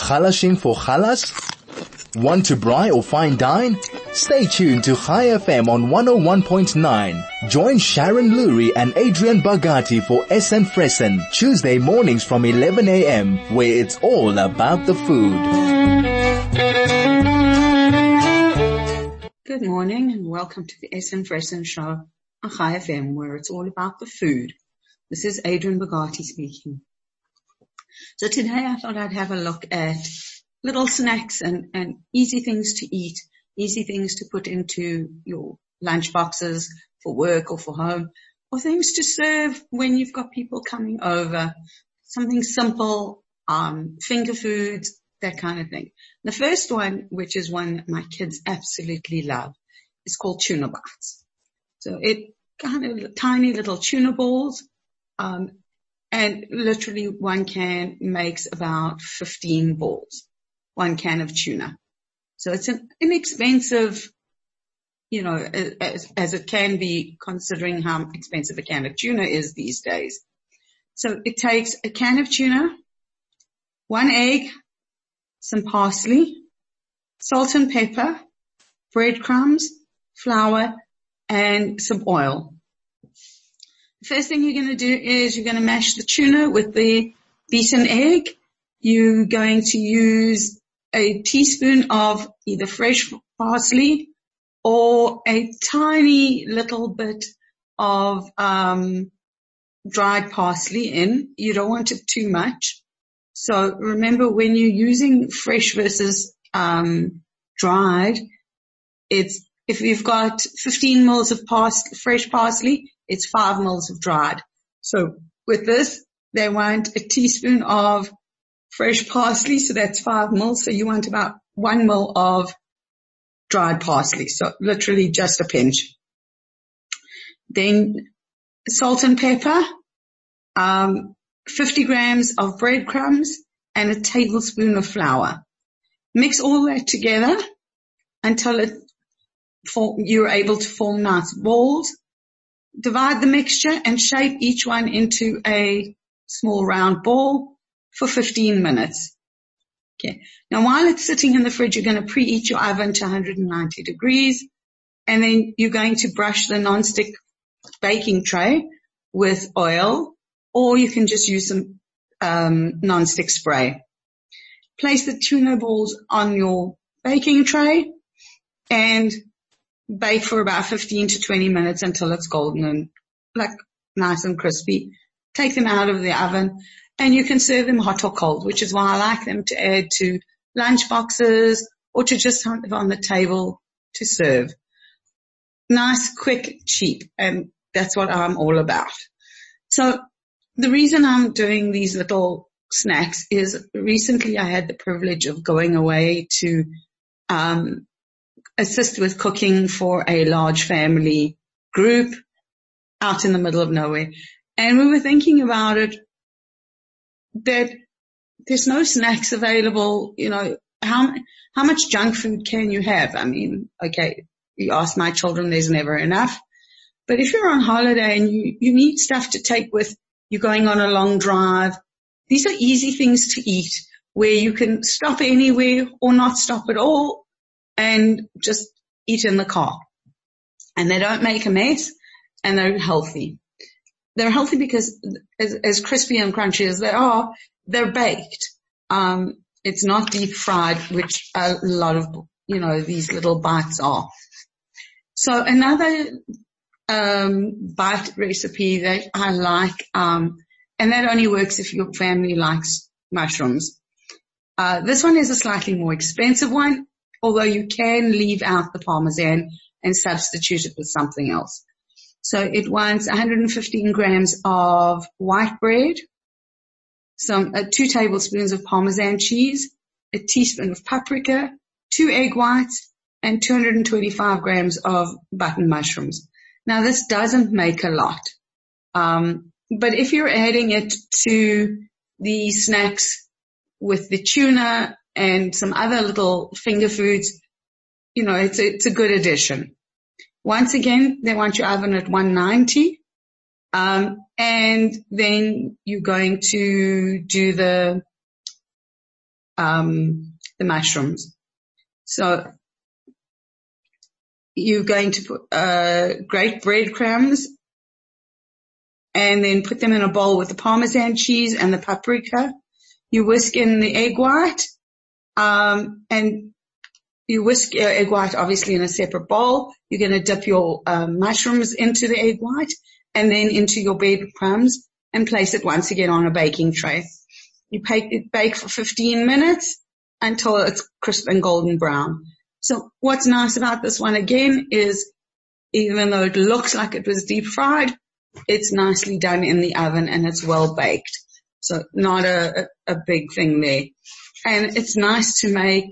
Khalashing for khalas? Want to braai or fine dine? Stay tuned to Chai FM on 101.9. Join Sharon Lurie and Adrian Bagati for Essen Fressen, Tuesday mornings from 11 a.m., where it's all about the food. Good morning and welcome to the Essen Fressen show on Chai FM, where it's all about the food. This is Adrian Bagati speaking. So today I thought I'd have a look at little snacks and easy things to eat, easy things to put into your lunch boxes for work or for home, or things to serve when you've got people coming over. Something simple, finger foods, that kind of thing. The first one, which is one my kids absolutely love, is called tuna bites. So it kind of tiny little tuna balls, and literally one can makes about 15 balls, one can of tuna. So it's an inexpensive, as it can be considering how expensive a can of tuna is these days. So it takes a can of tuna, 1 egg, some parsley, salt and pepper, breadcrumbs, flour, and some oil. The first thing you're going to do is you're going to mash the tuna with the beaten egg. You're going to use a teaspoon of either fresh parsley or a tiny little bit of dried parsley in. You don't want it too much. So remember, when you're using fresh versus dried, if you've got 15 mils of fresh parsley, it's 5 mils of dried. So with this, they want a teaspoon of fresh parsley, so that's 5 mils. So you want about 1 mil of dried parsley. So literally just a pinch. Then salt and pepper, 50 grams of breadcrumbs, and a tablespoon of flour. Mix all that together until you're able to form nice balls. Divide the mixture and shape each one into a small round ball for 15 minutes. Okay. Now while it's sitting in the fridge, you're going to preheat your oven to 190 degrees, and then you're going to brush the non-stick baking tray with oil, or you can just use some non-stick spray. Place the tuna balls on your baking tray and bake for about 15 to 20 minutes until it's golden and nice and crispy. Take them out of the oven, and you can serve them hot or cold, which is why I like them to add to lunch boxes or to just have on the table to serve. Nice, quick, cheap, and that's what I'm all about. So the reason I'm doing these little snacks is recently I had the privilege of going away to assist with cooking for a large family group out in the middle of nowhere. And we were thinking about it, that there's no snacks available. How much junk food can you have? I mean, okay, you ask my children, there's never enough. But if you're on holiday and you need stuff to take with you, going on a long drive, these are easy things to eat where you can stop anywhere or not stop at all and just eat in the car. And they don't make a mess, and they're healthy. They're healthy because as crispy and crunchy as they are, they're baked. It's not deep fried, which a lot of, these little bites are. So another bite recipe that I like, and that only works if your family likes mushrooms. This one is a slightly more expensive one, although you can leave out the parmesan and substitute it with something else. So it wants 115 grams of white bread, 2 tablespoons of parmesan cheese, a teaspoon of paprika, 2 egg whites, and 225 grams of button mushrooms. Now this doesn't make a lot, but if you're adding it to the snacks with the tuna and some other little finger foods, it's a good addition. Once again, they want your oven at 190. And then you're going to do the the mushrooms. So you're going to put, grate breadcrumbs and then put them in a bowl with the Parmesan cheese and the paprika. You whisk in the egg white, and you whisk your egg white obviously in a separate bowl. You're going to dip your mushrooms into the egg white and then into your breadcrumbs and place it once again on a baking tray. You bake for 15 minutes until it's crisp and golden brown. So what's nice about this one again is even though it looks like it was deep fried, it's nicely done in the oven and it's well baked. So not a big thing there. And it's nice to make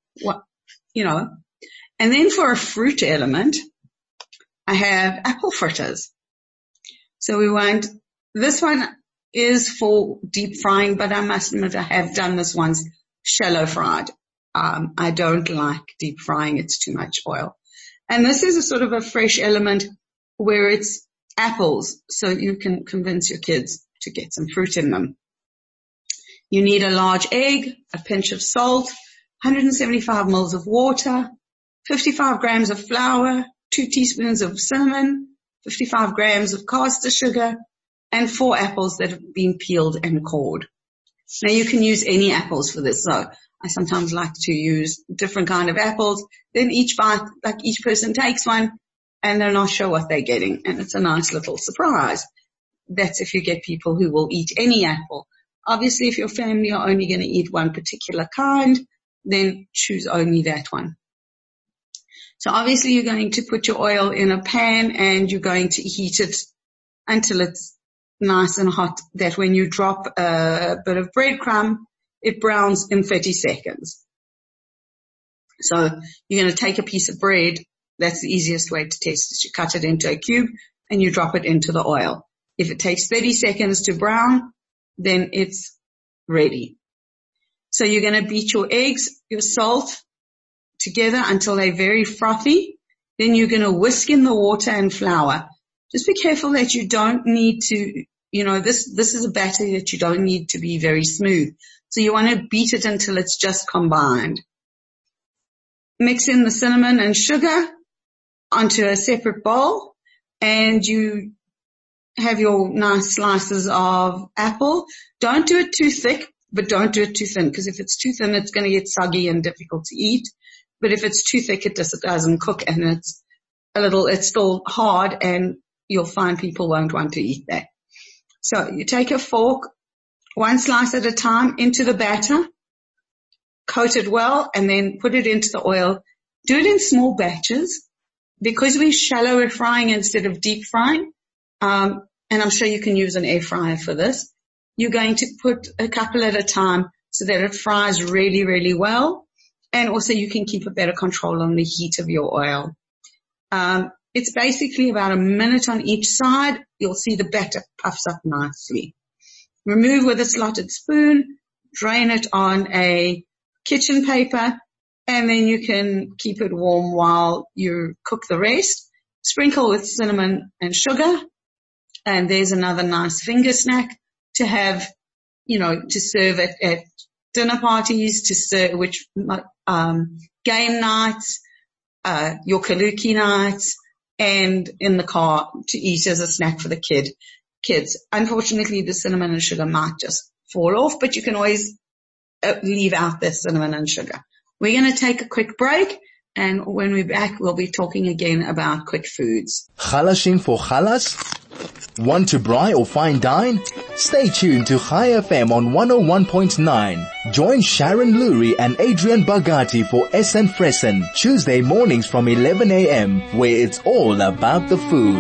And then for a fruit element, I have apple fritters. So this one is for deep frying, but I must admit I have done this once shallow fried. I don't like deep frying. It's too much oil. And this is a sort of a fresh element where it's apples. So you can convince your kids to get some fruit in them. You need a large egg, a pinch of salt, 175 mils of water, 55 grams of flour, 2 teaspoons of cinnamon, 55 grams of caster sugar, and 4 apples that have been peeled and cored. Now you can use any apples for this. So I sometimes like to use different kind of apples. Then each person takes one and they're not sure what they're getting. And it's a nice little surprise. That's if you get people who will eat any apple. Obviously, if your family are only going to eat one particular kind, then choose only that one. So obviously you're going to put your oil in a pan and you're going to heat it until it's nice and hot, that when you drop a bit of breadcrumb, it browns in 30 seconds. So you're going to take a piece of bread. That's the easiest way to test it. You cut it into a cube and you drop it into the oil. If it takes 30 seconds to brown, then it's ready. So you're going to beat your eggs, your salt together until they're very frothy. Then you're going to whisk in the water and flour. Just be careful that you don't need to, this is a batter that you don't need to be very smooth. So you want to beat it until it's just combined. Mix in the cinnamon and sugar onto a separate bowl, and you have your nice slices of apple. Don't do it too thick, but don't do it too thin, because if it's too thin, it's going to get soggy and difficult to eat. But if it's too thick, it just doesn't cook, and it's still hard, and you'll find people won't want to eat that. So you take a fork, one slice at a time, into the batter, coat it well, and then put it into the oil. Do it in small batches, because we're shallow frying instead of deep frying. And I'm sure you can use an air fryer for this. You're going to put a couple at a time so that it fries really, really well. And also you can keep a better control on the heat of your oil. It's basically about a minute on each side. You'll see the batter puffs up nicely. Remove with a slotted spoon, drain it on a kitchen paper, and then you can keep it warm while you cook the rest. Sprinkle with cinnamon and sugar. And there's another nice finger snack to have, to serve at dinner parties, to serve game nights, your kaluki nights, and in the car to eat as a snack for the kids. Unfortunately, the cinnamon and sugar might just fall off, but you can always leave out the cinnamon and sugar. We're going to take a quick break, and when we're back, we'll be talking again about quick foods. Chalashing for chalas? Want to braai or fine dine? Stay tuned to Chai FM on 101.9. Join Sharon Lurie and Adrian Bagati for Essen Fressen, Tuesday mornings from 11 a.m., where it's all about the food.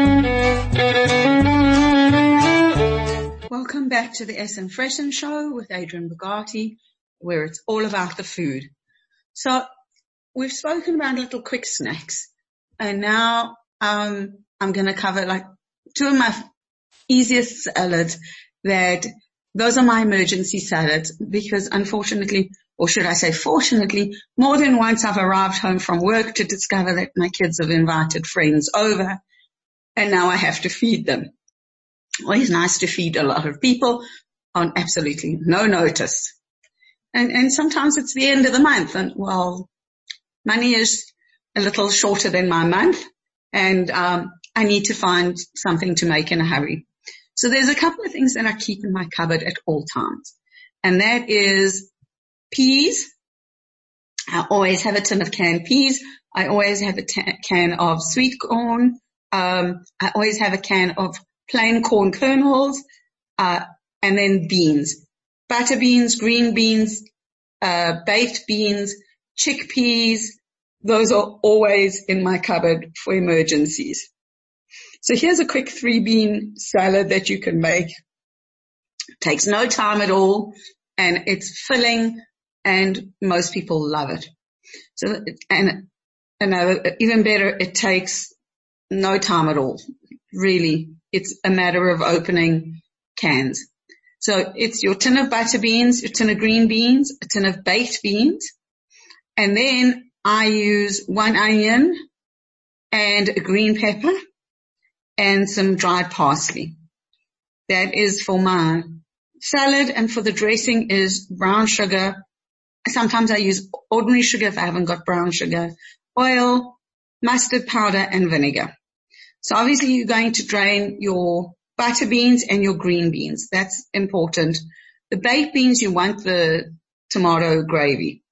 Welcome back to the Essen Fressen show with Adrian Bagati, where it's all about the food. So we've spoken about little quick snacks, and now I'm going to cover two of my easiest salads. Those are my emergency salads, because unfortunately, or should I say fortunately, more than once I've arrived home from work to discover that my kids have invited friends over, and now I have to feed them. Well, it's nice to feed a lot of people on absolutely no notice. And sometimes it's the end of the month, and well, money is a little shorter than my month, and I need to find something to make in a hurry. So there's a couple of things that I keep in my cupboard at all times, and that is peas. I always have a tin of canned peas. I always have a can of sweet corn. I always have a can of plain corn kernels, and then beans, butter beans, green beans, baked beans, chickpeas. Those are always in my cupboard for emergencies. So here's a quick 3-bean salad that you can make. It takes no time at all, and it's filling, and most people love it. So, and even better, it takes no time at all. Really, it's a matter of opening cans. So it's your tin of butter beans, your tin of green beans, a tin of baked beans, and then I use 1 onion and a green pepper and some dried parsley. That is for my salad, and for the dressing is brown sugar. Sometimes I use ordinary sugar if I haven't got brown sugar, oil, mustard powder, and vinegar. So obviously you're going to drain your butter beans and your green beans. That's important. The baked beans, you want the tomato gravy.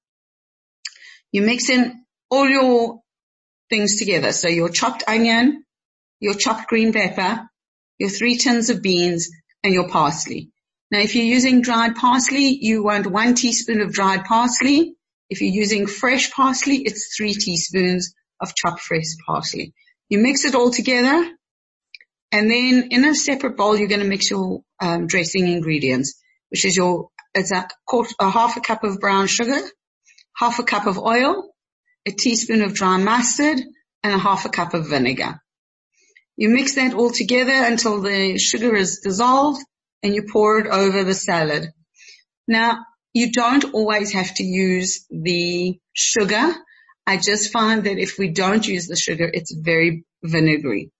You mix in all your things together. So your chopped onion, your chopped green pepper, your 3 tins of beans, and your parsley. Now, if you're using dried parsley, you want 1 teaspoon of dried parsley. If you're using fresh parsley, it's 3 teaspoons of chopped fresh parsley. You mix it all together, and then in a separate bowl, you're going to mix your dressing ingredients, which is it's a half a cup of brown sugar, half a cup of oil, a teaspoon of dry mustard, and a half a cup of vinegar. You mix that all together until the sugar is dissolved, and you pour it over the salad. Now, you don't always have to use the sugar. I just find that if we don't use the sugar, it's very vinegary.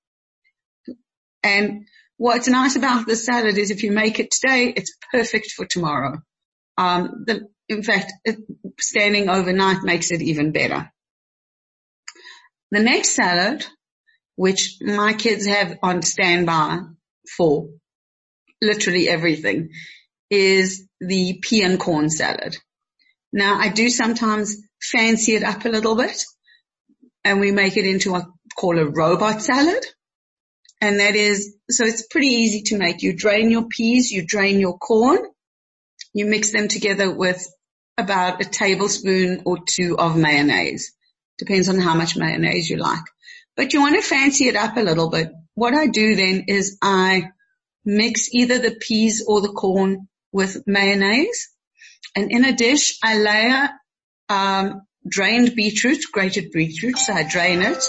And what's nice about the salad is if you make it today, it's perfect for tomorrow. In fact, standing overnight makes it even better. The next salad, which my kids have on standby for literally everything, is the pea and corn salad. Now, I do sometimes fancy it up a little bit, and we make it into what I call a robot salad. And that is, so it's pretty easy to make. You drain your peas, you drain your corn, you mix them together with about a tablespoon or 2 of mayonnaise. Depends on how much mayonnaise you like. But you want to fancy it up a little bit. What I do then is I mix either the peas or the corn with mayonnaise. And in a dish, I layer drained beetroot, grated beetroot, so I drain it.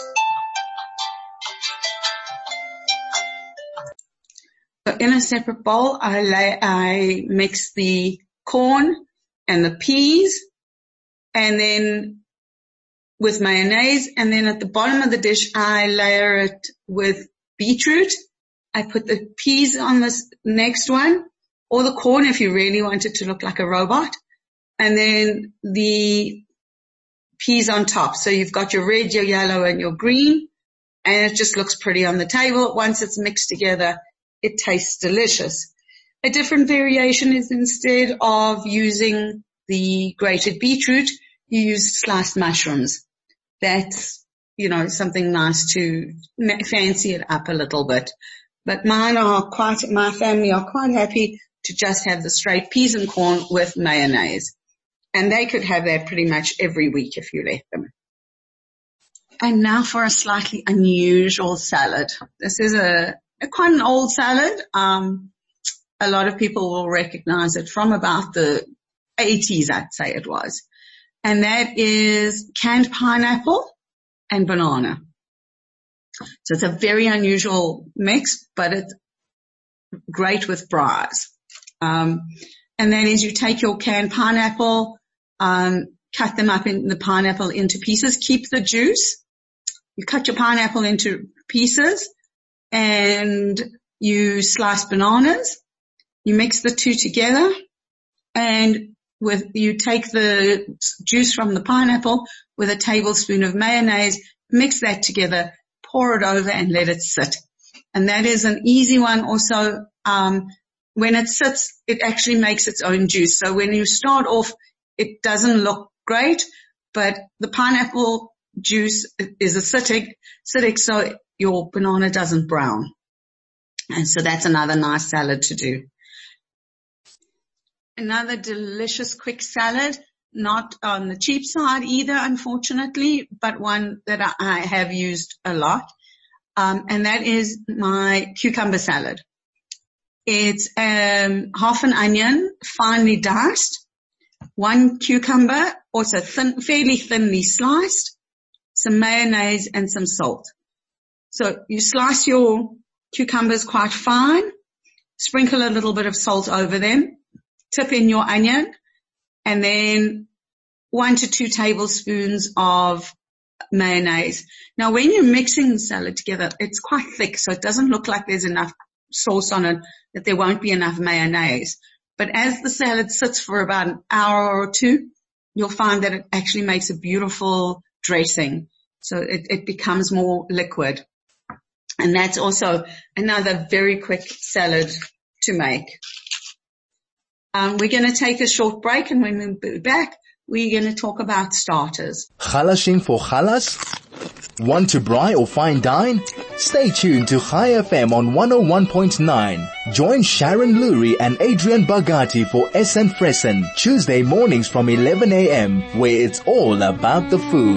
So in a separate bowl, I mix the corn and the peas, and then with mayonnaise, and then at the bottom of the dish, I layer it with beetroot. I put the peas on this next one, or the corn if you really want it to look like a robot, and then the peas on top. So you've got your red, your yellow, and your green, and it just looks pretty on the table. Once it's mixed together, it tastes delicious. A different variation is instead of using the grated beetroot, you use sliced mushrooms. That's, something nice to fancy it up a little bit. But my family are quite happy to just have the straight peas and corn with mayonnaise. And they could have that pretty much every week if you let them. And now for a slightly unusual salad. This is quite an old salad. A lot of people will recognize it from about the 80s, I'd say it was. And that is canned pineapple and banana. So it's a very unusual mix, but it's great with braais. And that is you take your canned pineapple, cut them up in the pineapple into pieces, keep the juice. You cut your pineapple into pieces and you slice bananas. You mix the two together, and you take the juice from the pineapple with a tablespoon of mayonnaise, mix that together, pour it over and let it sit. And that is an easy one. Also, when it sits, it actually makes its own juice. So when you start off, it doesn't look great, but the pineapple juice is acidic, so your banana doesn't brown. And so that's another nice salad to do. Another delicious quick salad, not on the cheap side either, unfortunately, but one that I have used a lot. And that is my cucumber salad. It's half an onion, finely diced, 1 cucumber, also fairly thinly sliced, some mayonnaise and some salt. So you slice your cucumbers quite fine, sprinkle a little bit of salt over them, tip in your onion, and then 1 to 2 tablespoons of mayonnaise. Now when you're mixing the salad together, it's quite thick, so it doesn't look like there's enough sauce on it, that there won't be enough mayonnaise. But as the salad sits for about an hour or two, you'll find that it actually makes a beautiful dressing. So it becomes more liquid. And that's also another very quick salad to make. We're going to take a short break, and when we're back, we're going to talk about starters. Chalashing for chalas? Want to braai or fine dine? Stay tuned to Chai FM on 101.9. Join Sharon Lurie and Adrian Bagati for SN Fressen, Tuesday mornings from 11 a.m., where it's all about the food.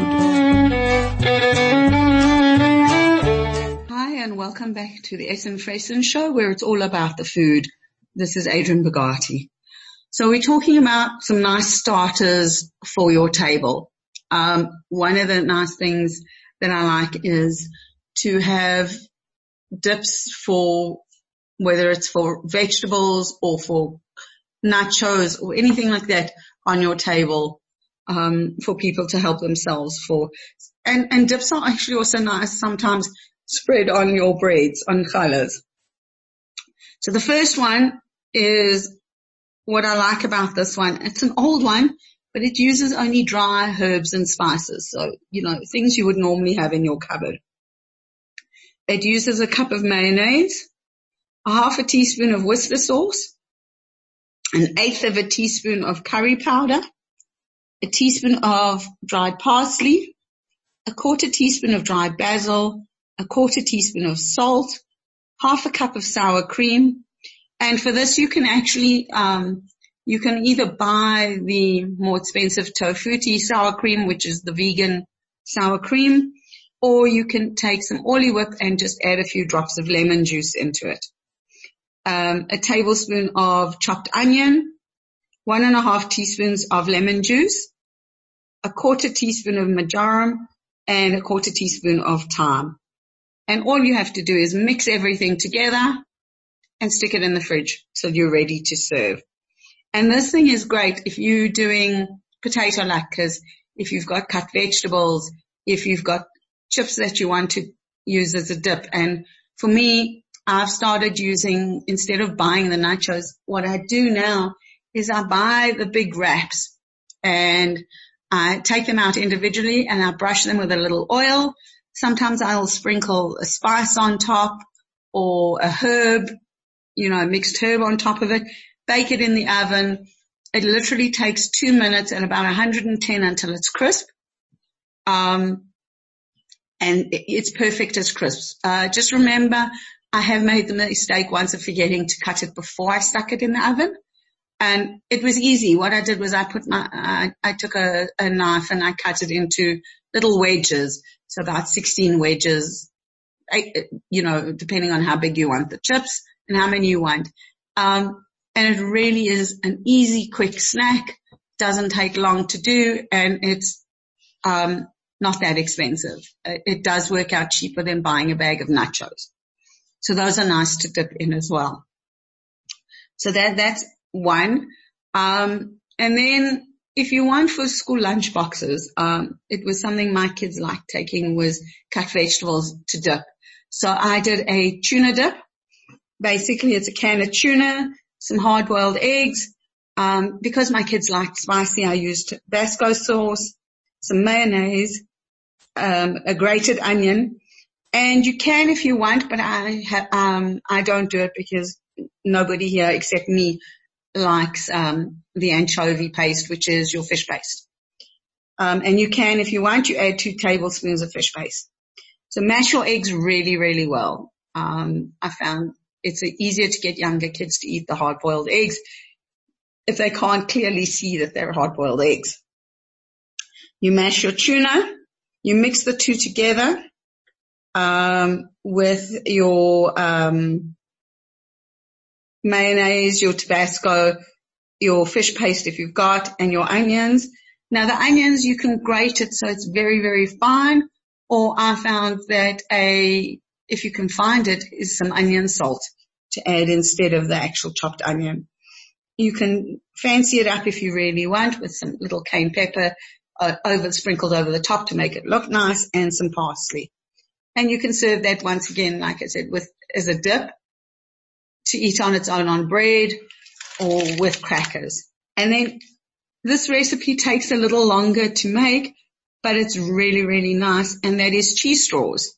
Hi, and welcome back to the SN Fressen show, where it's all about the food. This is Adrian Bagati. So we're talking about some nice starters for your table. One of the nice things that I like is to have dips for, whether it's for vegetables or for nachos or anything like that on your table, for people to help themselves for. And dips are actually also nice sometimes spread on your breads, on challahs. So the first one is what I like about this one. It's an old one, but it uses only dry herbs and spices. So, things you would normally have in your cupboard. It uses a cup of mayonnaise, a half a teaspoon of Worcester sauce, 1/8 of a teaspoon of curry powder, a teaspoon of dried parsley, a 1/4 teaspoon of dried basil, a 1/4 teaspoon of salt, half a cup of sour cream. And for this, you can actually, you can either buy the more expensive Tofuti sour cream, which is the vegan sour cream, or you can take some olive whip and just add a few drops of lemon juice into it. A tablespoon of chopped onion, 1.5 teaspoons of lemon juice, a 1/4 teaspoon of marjoram, and a 1/4 teaspoon of thyme. And all you have to do is mix everything together and stick it in the fridge till you're ready to serve. And this thing is great if you're doing potato latkes, if you've got cut vegetables, if you've got chips that you want to use as a dip. And for me, I've started using, instead of buying the nachos, what I do now is I buy the big wraps and I take them out individually and I brush them with a little oil. Sometimes I'll sprinkle a spice on top or a herb, a mixed herb on top of it. Bake it in the oven. It literally takes 2 minutes at about 110 until it's crisp. And it's perfect as crisps. Just remember, I have made the mistake once of forgetting to cut it before I stuck it in the oven. And it was easy. What I did was I took a knife and I cut it into little wedges. So about 16 wedges, depending on how big you want the chips and how many you want. And it really is an easy, quick snack. Doesn't take long to do, and it's not that expensive. It does work out cheaper than buying a bag of nachos. So those are nice to dip in as well. So that's one. And then if you want for school lunch boxes, it was something my kids liked taking, was cut vegetables to dip. So I did a tuna dip. Basically, it's a can of tuna, some hard-boiled eggs, Because my kids like spicy, I used Tabasco sauce, some mayonnaise, a grated onion, and you can if you want, but I don't do it because nobody here except me likes the anchovy paste, which is your fish paste. And you can, if you want, you add 2 tablespoons of fish paste. So mash your eggs really, really well. I found it's easier to get younger kids to eat the hard-boiled eggs if they can't clearly see that they're hard-boiled eggs. You mash your tuna. You mix the two together with your mayonnaise, your Tabasco, your fish paste if you've got, and your onions. Now the onions, you can grate it so it's very, very fine, or I found that if you can find it, is some onion salt to add instead of the actual chopped onion. You can fancy it up if you really want with some little cayenne pepper sprinkled over the top to make it look nice, and some parsley. And you can serve that once again, like I said, as a dip to eat on its own on bread or with crackers. And then this recipe takes a little longer to make, but it's really, really nice, and that is cheese straws.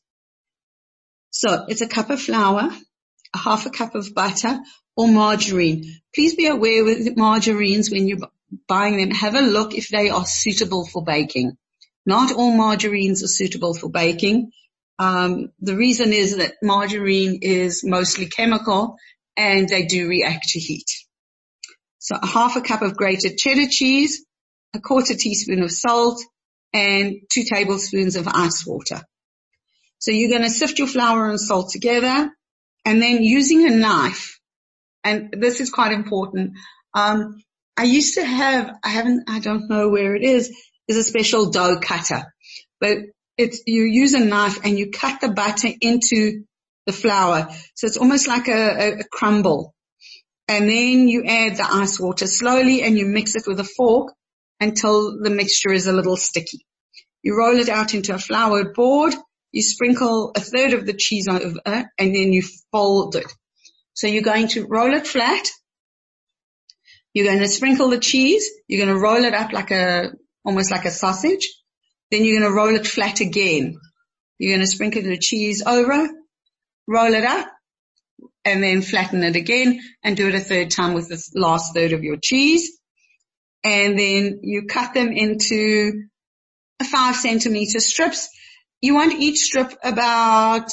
So it's a cup of flour, a half a cup of butter or margarine. Please be aware with margarines when you're buying them, have a look if they are suitable for baking. Not all margarines are suitable for baking. The reason is that margarine is mostly chemical and they do react to heat. So a half a cup of grated cheddar cheese, a 1/4 teaspoon of salt, and 2 tablespoons of ice water. So you're going to sift your flour and salt together, and then using a knife, and this is quite important. I used to have, I don't know where it is a special dough cutter, but you use a knife and you cut the butter into the flour. So it's almost like a crumble. And then you add the ice water slowly and you mix it with a fork until the mixture is a little sticky. You roll it out into a floured board. You sprinkle 1/3 of the cheese over and then you fold it. So you're going to roll it flat. You're going to sprinkle the cheese. You're going to roll it up almost like a sausage. Then you're going to roll it flat again. You're going to sprinkle the cheese over, roll it up, and then flatten it again and do it a 3rd time with the last 1/3 of your cheese. And then you cut them into 5 centimeter strips. You want each strip about,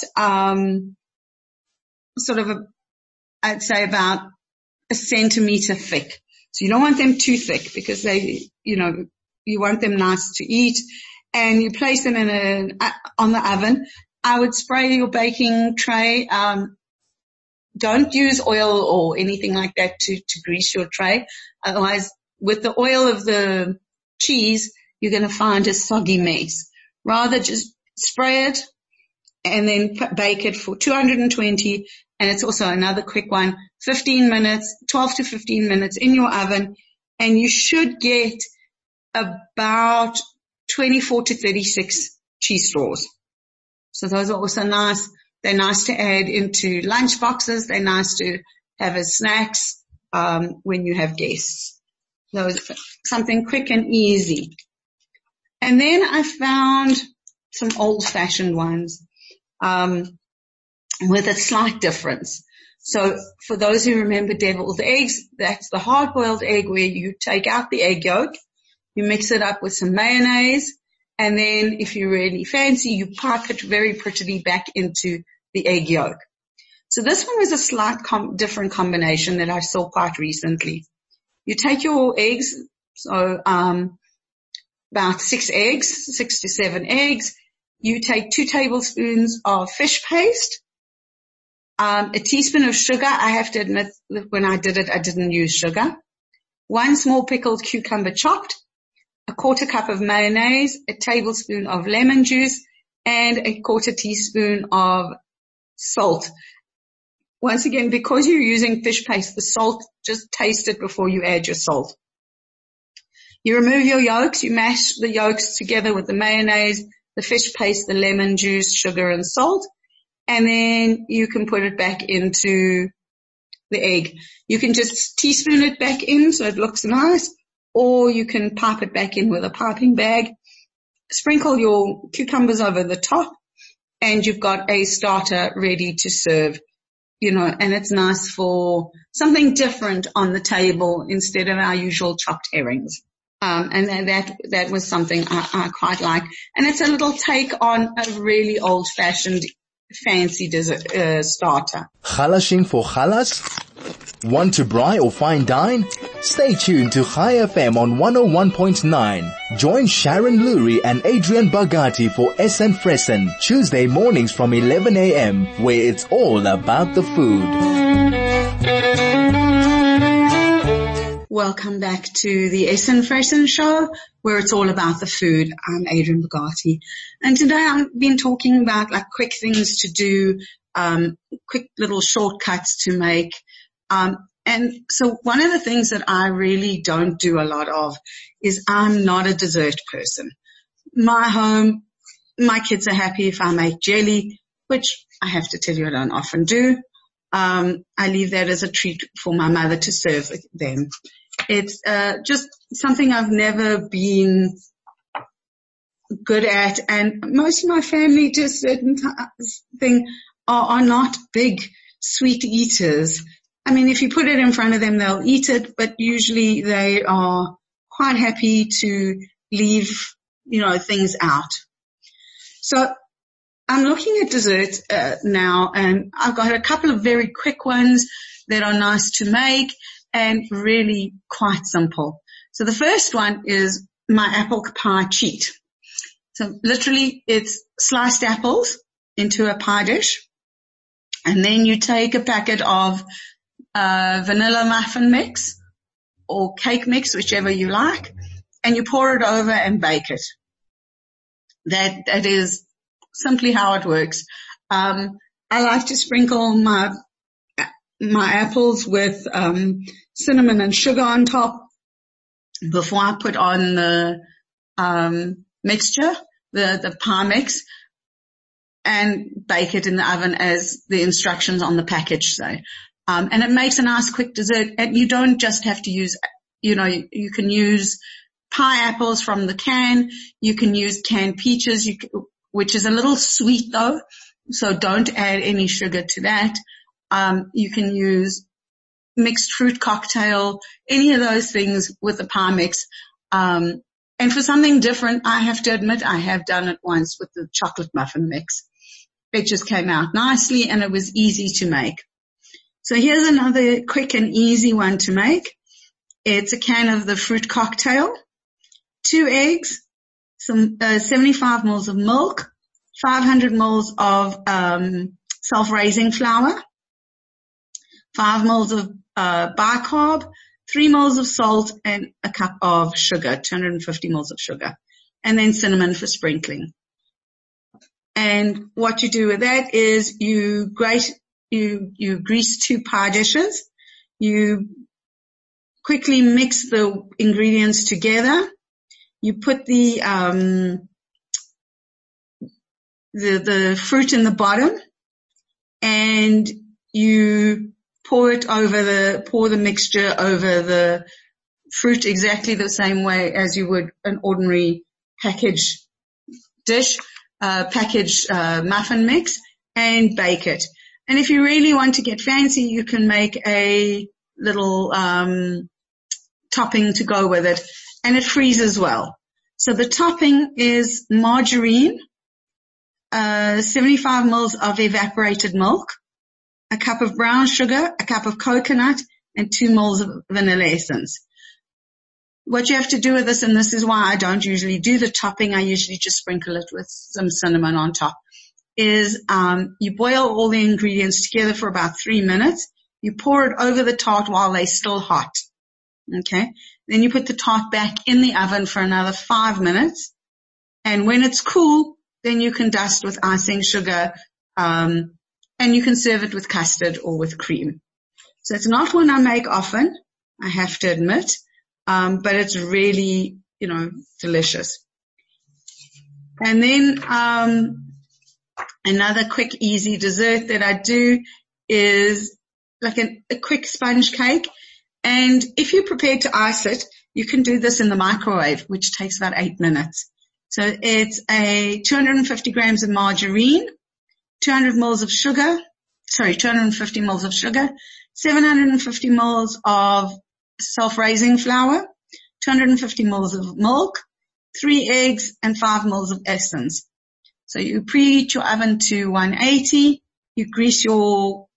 I'd say about 1 centimeter thick. So you don't want them too thick because you want them nice to eat, and you place them on the oven. I would spray your baking tray. Don't use oil or anything like that to grease your tray. Otherwise, with the oil of the cheese, you're going to find a soggy mess. Rather just spray it and then bake it for 220. And it's also another quick one, 15 minutes, 12 to 15 minutes in your oven. And you should get about 24 to 36 cheese straws. So those are also nice. They're nice to add into lunch boxes. They're nice to have as snacks when you have guests. So something quick and easy. And then I found some old-fashioned ones with a slight difference. So for those who remember deviled eggs, that's the hard-boiled egg where you take out the egg yolk, you mix it up with some mayonnaise, and then if you really fancy, you pipe it very prettily back into the egg yolk. So this one was a slight different combination that I saw quite recently. You take your eggs, so about 6 to 7 eggs. You take 2 tablespoons of fish paste, a teaspoon of sugar. I have to admit that when I did it, I didn't use sugar. 1 small pickled cucumber chopped, a 1/4 cup of mayonnaise, a tablespoon of lemon juice, and a 1/4 teaspoon of salt. Once again, because you're using fish paste, the salt, just taste it before you add your salt. You remove your yolks. You mash the yolks together with the mayonnaise, the fish paste, the lemon juice, sugar, and salt. And then you can put it back into the egg. You can just teaspoon it back in so it looks nice, or you can pipe it back in with a piping bag. Sprinkle your cucumbers over the top, and you've got a starter ready to serve, and it's nice for something different on the table instead of our usual chopped herrings. And that was something I quite like. And it's a little take on a really old-fashioned fancy dessert, starter. Khalashing for Khalas? Want to braai or fine dine? Stay tuned to Chai FM on 101.9. Join Sharon Lurie and Adrian Bagati for Essen Fressen, Tuesday mornings from 11 a.m., where it's all about the food. Welcome back to the Essen Fressen show, where it's all about the food. I'm Adrian Bagati. And today I've been talking about like quick things to do, quick little shortcuts to make. And so one of the things that I really don't do a lot of is I'm not a dessert person. My home, my kids are happy if I make jelly, which I have to tell you I don't often do. I leave that as a treat for my mother to serve them. It's just something I've never been good at, and most of my family, to a certain thing, are not big sweet eaters. I mean, if you put it in front of them, they'll eat it, but usually they are quite happy to leave, things out. So I'm looking at desserts now, and I've got a couple of very quick ones that are nice to make and really quite simple. So the first one is my apple pie cheat. So literally it's sliced apples into a pie dish, and then you take a packet of vanilla muffin mix or cake mix, whichever you like, and you pour it over and bake it. That is simply how it works. I like to sprinkle my apples with cinnamon and sugar on top before I put on the mixture, the pie mix, and bake it in the oven as the instructions on the package say. And it makes a nice quick dessert. And you don't just have to use, you can use pie apples from the can. You can use canned peaches, which is a little sweet though, so don't add any sugar to that. You can use mixed fruit cocktail, any of those things with the pie mix. And for something different, I have to admit I have done it once with the chocolate muffin mix. It just came out nicely and it was easy to make. So here's another quick and easy one to make. It's a can of the fruit cocktail, 2 eggs, some 75 ml of milk, 500 ml of self-raising flour, 5 ml of bicarb, 3 ml of salt, and a cup of sugar, 250 ml of sugar, and then cinnamon for sprinkling. And what you do with that is you grease 2 pie dishes. You quickly mix the ingredients together. You put the fruit in the bottom, and you pour the mixture over the fruit exactly the same way as you would an ordinary packaged dish, muffin mix, and bake it. And if you really want to get fancy, you can make a little topping to go with it, and it freezes well. So the topping is margarine, 75 ml of evaporated milk, a cup of brown sugar, a cup of coconut, and 2 ml of vanilla essence. What you have to do with this, and this is why I don't usually do the topping, I usually just sprinkle it with some cinnamon on top, is you boil all the ingredients together for about 3 minutes. You pour it over the tart while they're still hot. Okay? Then you put the tart back in the oven for another 5 minutes. And when it's cool, then you can dust with icing sugar, and you can serve it with custard or with cream. So it's not one I make often, I have to admit, but it's really, delicious. And then another quick, easy dessert that I do is like a quick sponge cake. And if you're prepared to ice it, you can do this in the microwave, which takes about 8 minutes. So it's 250 grams of margarine, 250 mils of sugar, 750 mils of self-raising flour, 250 mils of milk, 3 eggs, and 5 mils of essence. So you preheat your oven to 180. You grease your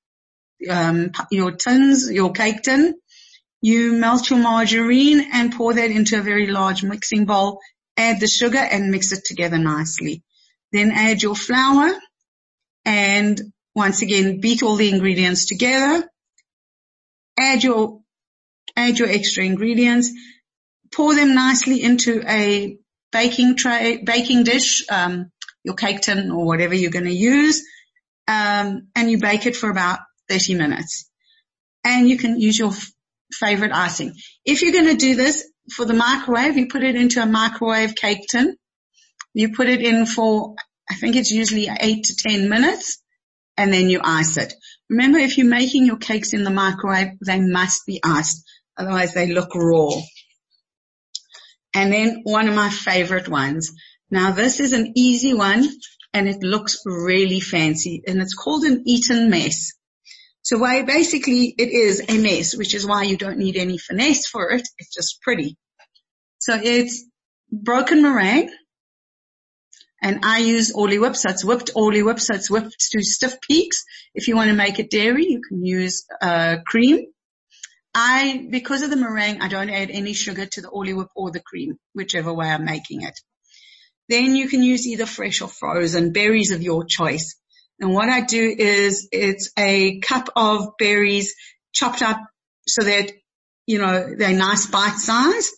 tins, your cake tin. You melt your margarine and pour that into a very large mixing bowl. Add the sugar and mix it together nicely. Then add your flour and once again beat all the ingredients together. Add your extra ingredients. Pour them nicely into a baking dish, your cake tin or whatever you're going to use, and you bake it for about 30 minutes. And you can use your favorite icing. If you're going to do this for the microwave, you put it into a microwave cake tin. You put it in for, I think it's usually 8 to 10 minutes, and then you ice it. Remember, if you're making your cakes in the microwave, they must be iced. Otherwise they look raw. And then one of my favorite ones. Now this is an easy one and it looks really fancy, and it's called an Eton mess. So basically it is a mess, which is why you don't need any finesse for it. It's just pretty. So it's broken meringue, and I use Orly Whip, so it's whipped Orly Whip, so it's whipped to stiff peaks. If you want to make it dairy, you can use cream. Because of the meringue, I don't add any sugar to the Orly Whip or the cream, whichever way I'm making it. Then you can use either fresh or frozen berries of your choice. And what I do is it's a cup of berries chopped up so that, they're nice bite size.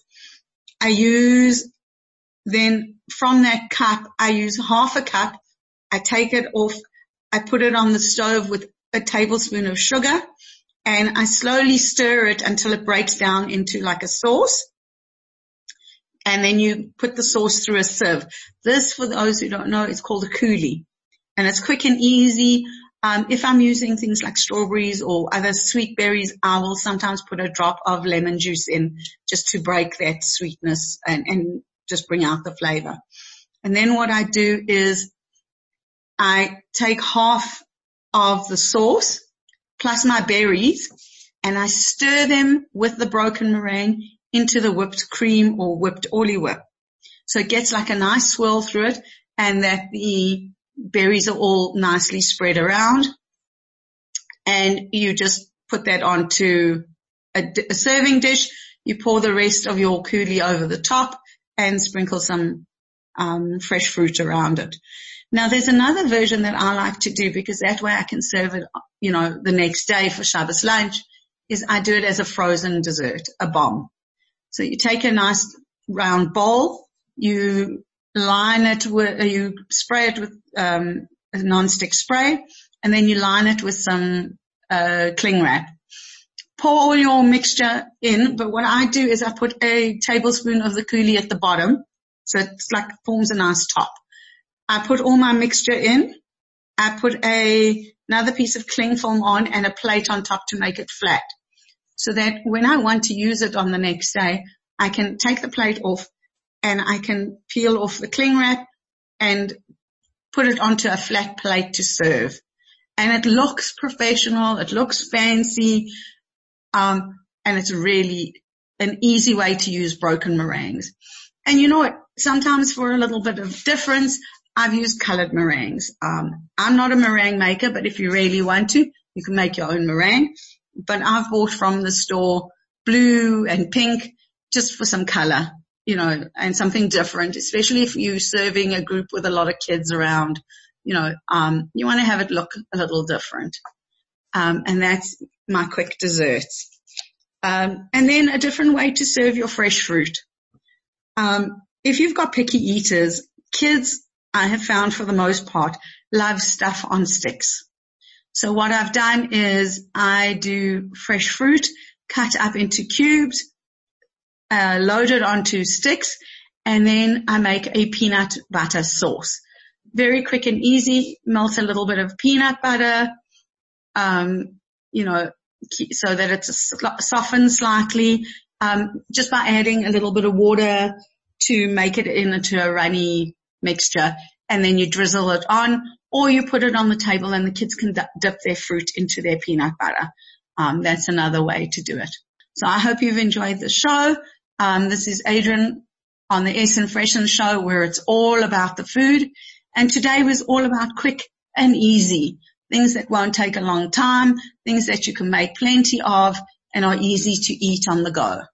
Then from that cup, I use half a cup. I take it off. I put it on the stove with a tablespoon of sugar, and I slowly stir it until it breaks down into like a sauce. And then you put the sauce through a sieve. This, for those who don't know, it's called a coulis. And it's quick and easy. If I'm using things like strawberries or other sweet berries, I will sometimes put a drop of lemon juice in just to break that sweetness and just bring out the flavor. And then what I do is I take half of the sauce plus my berries and I stir them with the broken meringue into the whipped cream or whipped Orly Whip. So it gets like a nice swirl through it, and that the berries are all nicely spread around. And you just put that onto a serving dish. You pour the rest of your coulis over the top and sprinkle some fresh fruit around it. Now there's another version that I like to do, because that way I can serve it, the next day for Shabbos lunch, is I do it as a frozen dessert, a bomb. So you take a nice round bowl, you spray it with a non-stick spray, and then you line it with some cling wrap. Pour all your mixture in, but what I do is I put a tablespoon of the coulis at the bottom, so it's like forms a nice top. I put all my mixture in. I put another piece of cling film on and a plate on top to make it flat, so that when I want to use it on the next day, I can take the plate off and I can peel off the cling wrap and put it onto a flat plate to serve. And it looks professional, it looks fancy, and it's really an easy way to use broken meringues. And you know what? Sometimes for a little bit of difference, I've used colored meringues. I'm not a meringue maker, but if you really want to, you can make your own meringue. But I've bought from the store blue and pink just for some color, and something different, especially if you're serving a group with a lot of kids around, you want to have it look a little different. And that's my quick desserts. And then a different way to serve your fresh fruit. If you've got picky eaters, kids, I have found for the most part, love stuff on sticks. So what I've done is I do fresh fruit cut up into cubes, loaded onto sticks, and then I make a peanut butter sauce. Very quick and easy. Melt a little bit of peanut butter, so that it's softened slightly, just by adding a little bit of water to make it into a runny mixture, and then you drizzle it on, or you put it on the table and the kids can dip their fruit into their peanut butter. That's another way to do it. So I hope you've enjoyed the show. This is Adrian on the Essen Freshen show, where it's all about the food. And today was all about quick and easy, things that won't take a long time, things that you can make plenty of and are easy to eat on the go.